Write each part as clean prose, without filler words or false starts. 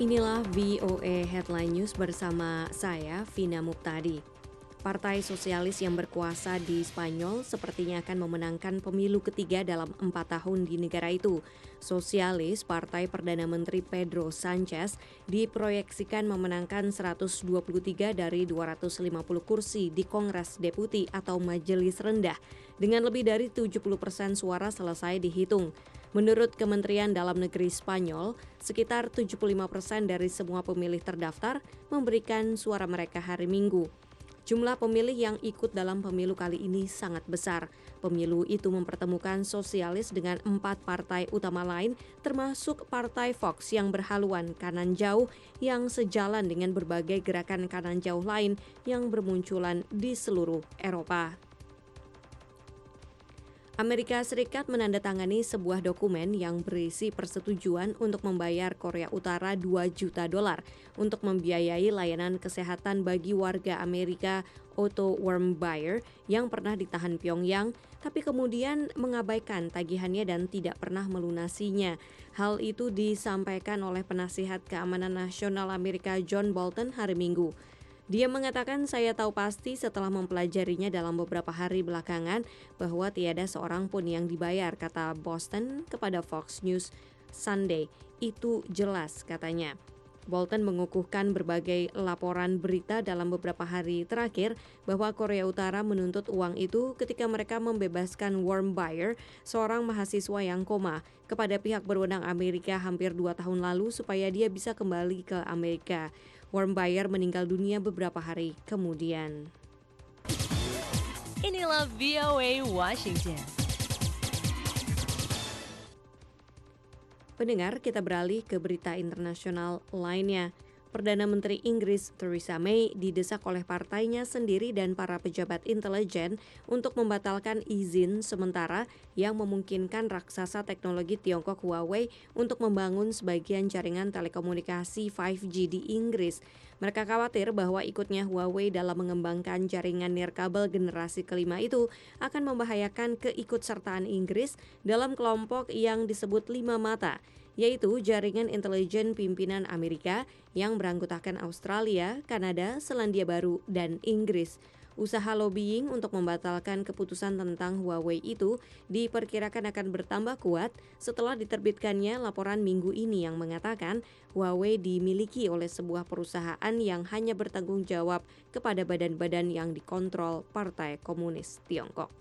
Inilah VOA Headline News bersama saya, Vina Muptadi. Partai Sosialis yang berkuasa di Spanyol sepertinya akan memenangkan pemilu ketiga dalam 4 tahun di negara itu. Sosialis, Partai Perdana Menteri Pedro Sanchez, diproyeksikan memenangkan 123 dari 250 kursi di Kongres Deputi atau Majelis Rendah, dengan lebih dari 70% suara selesai dihitung. Menurut Kementerian Dalam Negeri Spanyol, sekitar 75% dari semua pemilih terdaftar memberikan suara mereka hari Minggu. Jumlah pemilih yang ikut dalam pemilu kali ini sangat besar. Pemilu itu mempertemukan sosialis dengan 4 partai utama lain, termasuk Partai Vox yang berhaluan kanan jauh yang sejalan dengan berbagai gerakan kanan jauh lain yang bermunculan di seluruh Eropa. Amerika Serikat menandatangani sebuah dokumen yang berisi persetujuan untuk membayar Korea Utara $2 juta untuk membiayai layanan kesehatan bagi warga Amerika Otto Warmbier yang pernah ditahan Pyongyang, tapi kemudian mengabaikan tagihannya dan tidak pernah melunasinya. Hal itu disampaikan oleh penasihat keamanan nasional Amerika John Bolton hari Minggu. Dia mengatakan, saya tahu pasti setelah mempelajarinya dalam beberapa hari belakangan bahwa tiada seorang pun yang dibayar, kata Boston kepada Fox News Sunday. Itu jelas, katanya. Bolton mengukuhkan berbagai laporan berita dalam beberapa hari terakhir bahwa Korea Utara menuntut uang itu ketika mereka membebaskan Warmbier, seorang mahasiswa yang koma, kepada pihak berwenang Amerika hampir 2 tahun lalu supaya dia bisa kembali ke Amerika. Warmbier meninggal dunia beberapa hari kemudian. Inilah VOA Washington. Pendengar, kita beralih ke berita internasional lainnya. Perdana Menteri Inggris Theresa May didesak oleh partainya sendiri dan para pejabat intelijen untuk membatalkan izin sementara yang memungkinkan raksasa teknologi Tiongkok Huawei untuk membangun sebagian jaringan telekomunikasi 5G di Inggris. Mereka khawatir bahwa ikutnya Huawei dalam mengembangkan jaringan nirkabel generasi kelima itu akan membahayakan keikutsertaan Inggris dalam kelompok yang disebut Lima Mata, yaitu jaringan intelijen pimpinan Amerika yang beranggotakan Australia, Kanada, Selandia Baru, dan Inggris. Usaha lobbying untuk membatalkan keputusan tentang Huawei itu diperkirakan akan bertambah kuat setelah diterbitkannya laporan minggu ini yang mengatakan Huawei dimiliki oleh sebuah perusahaan yang hanya bertanggung jawab kepada badan-badan yang dikontrol Partai Komunis Tiongkok.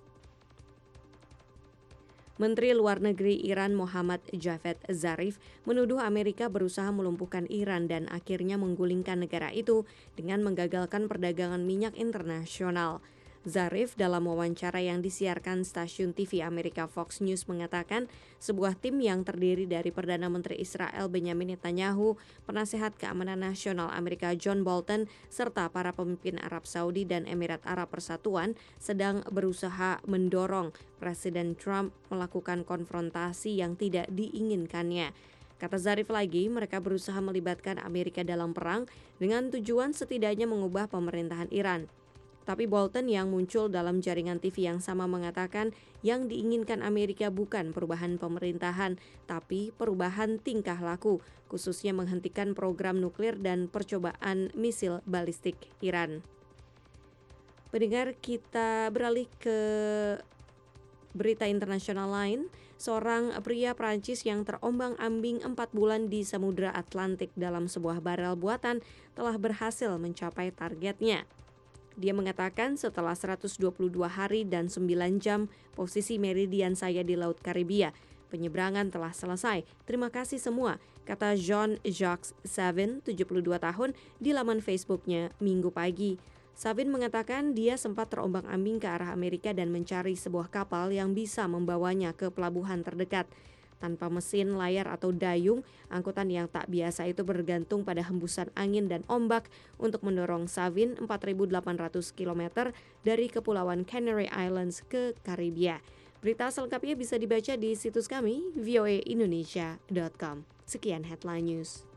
Menteri Luar Negeri Iran Mohammad Javad Zarif menuduh Amerika berusaha melumpuhkan Iran dan akhirnya menggulingkan negara itu dengan menggagalkan perdagangan minyak internasional. Zarif dalam wawancara yang disiarkan stasiun TV Amerika Fox News mengatakan sebuah tim yang terdiri dari Perdana Menteri Israel Benyamin Netanyahu, Penasehat Keamanan Nasional Amerika John Bolton, serta para pemimpin Arab Saudi dan Emirat Arab Persatuan sedang berusaha mendorong Presiden Trump melakukan konfrontasi yang tidak diinginkannya. Kata Zarif lagi, mereka berusaha melibatkan Amerika dalam perang dengan tujuan setidaknya mengubah pemerintahan Iran. Tapi Bolton yang muncul dalam jaringan TV yang sama mengatakan yang diinginkan Amerika bukan perubahan pemerintahan, tapi perubahan tingkah laku, khususnya menghentikan program nuklir dan percobaan misil balistik Iran. Pendengar, kita beralih ke berita internasional lain. Seorang pria Prancis yang terombang-ambing 4 bulan di Samudra Atlantik dalam sebuah barel buatan telah berhasil mencapai targetnya. Dia mengatakan setelah 122 hari dan 9 jam posisi meridian saya di Laut Karibia, penyeberangan telah selesai. Terima kasih semua, kata Jean-Jacques Savin, 72 tahun, di laman Facebooknya Minggu pagi. Savin mengatakan dia sempat terombang-ambing ke arah Amerika dan mencari sebuah kapal yang bisa membawanya ke pelabuhan terdekat. Tanpa mesin, layar atau dayung, angkutan yang tak biasa itu bergantung pada hembusan angin dan ombak untuk mendorong Savin 4.800 km dari Kepulauan Canary Islands ke Karibia. Berita selengkapnya bisa dibaca di situs kami voaindonesia.com. Sekian Headline News.